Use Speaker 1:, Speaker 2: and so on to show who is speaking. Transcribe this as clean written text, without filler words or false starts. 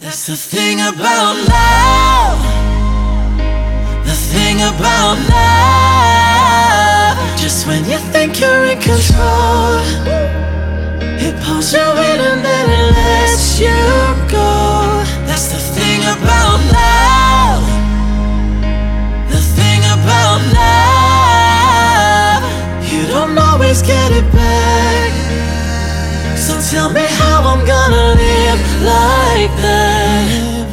Speaker 1: That's the thing about love. The thing about love. Just when you think you're in control, it pulls you in and then it lets you go. That's the thing about love. The thing about love. You don't always get it back. So tell me how I'm gonna live like that.